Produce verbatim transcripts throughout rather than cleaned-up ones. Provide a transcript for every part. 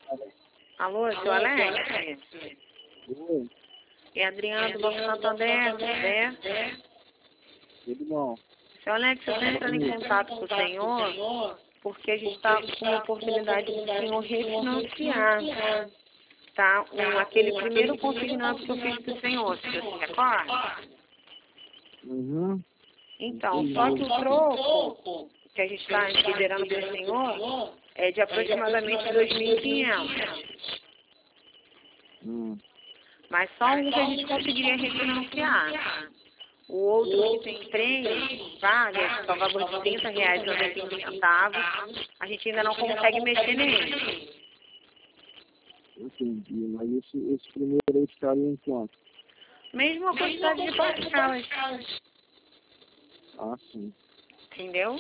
Alô, seu Alex? Oi, É Adriana do Banco Santander, né? tudo bom? Seu Alex, eu estou entrando em contato com o senhor porque a gente está com uma oportunidade do senhor refinanciar, tá? Um, aquele primeiro consignado que eu fiz para o senhor, se você se recorda? Uhum. Então, só que o troco que a gente está liberando para o senhor é de aproximadamente dois mil e quinhentos. Hum. Mas só um que a gente conseguiria refinanciar. O outro que tem três vagas, que é o valor de trinta reais e noventa e cinco centavos, a gente ainda não consegue mexer nele. Entendi, mas esse, esse primeiro aí ficaria em quanto? Mesma quantidade de parcelas. Ah, sim, Entendeu?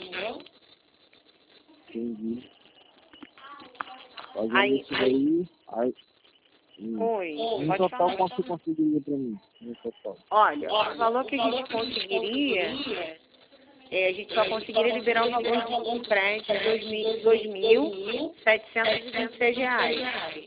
entendi. Fazendo Aí, isso daí, aí, hum. oi, No pode total, falar. quanto você conseguiria pra mim? No total. Olha, o valor que a gente conseguiria, é, a gente só conseguiria liberar o valor do empréstimo de dois mil setecentos e vinte e seis reais.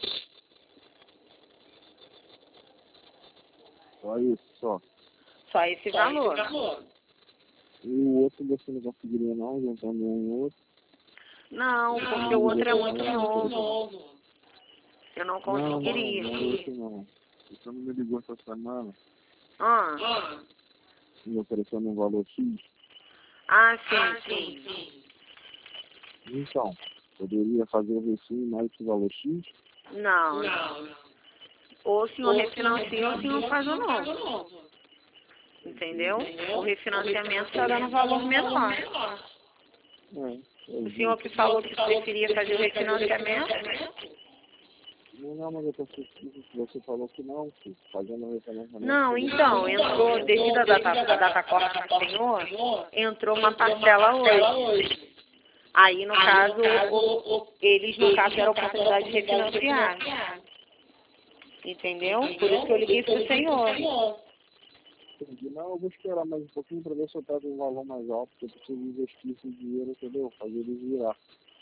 Só isso, só. Só esse valor. E o outro você não conseguiria não, juntando um e outro? Não, porque o outro é muito novo. Eu não conseguiria. Não, não, não, esse não. Você não me ligou essa semana, Ah, me oferecendo um valor X. ah sim, sim. Então, poderia fazer o refim mais esse valor X? Não, não. Ou o senhor refinancia ou o senhor faz o novo. Entendeu? O refinanciamento está dando um valor menor. É, O senhor que falou que preferia fazer o refinanciamento? não, não, mas eu tô sentindo que você falou que não, que fazendo o refinanciamento. Não, então, entrou, devido à data, à data corte do senhor, entrou uma parcela hoje. Aí, no caso, o, o, eles, no caso, deram a oportunidade de refinanciar. Entendeu? Por isso que eu liguei para o senhor. Entendi. Não, eu vou esperar mais um pouquinho para ver se eu pego um valor mais alto, porque eu preciso investir esse dinheiro, entendeu? Fazer ele virar.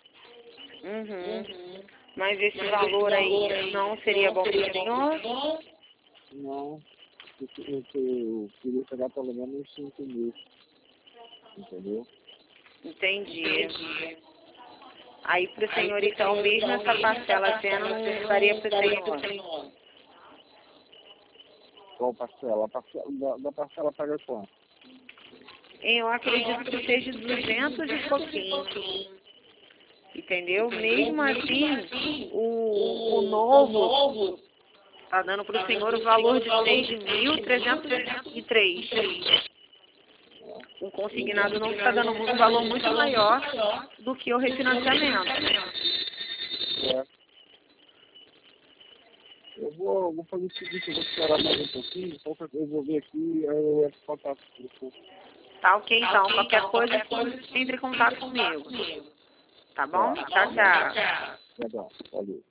Uhum. Mas esse valor aí não seria bom para o senhor? Não, eu, eu, eu queria pegar pelo menos uns cinco mil, entendeu? Entendi. Aí para o senhor, então, mesmo essa parcela sendo, não daria para o senhor? Qual parcela? A parcela da, da parcela paga quanto? Eu acredito que seja duzentos e pouquinho. Entendeu? Mesmo assim, o, o novo está dando para o senhor o valor de seis mil trezentos e três. O consignado não está dando um valor muito maior do que o refinanciamento. É. Eu vou, vou fazer o seguinte, eu vou esperar mais um pouquinho, qualquer coisa eu vou ver aqui, aí eu entro em contato com você. Tá ok, então. Qualquer coisa, entre em contato comigo. Tá bom? Tchau, tchau. Legal, valeu.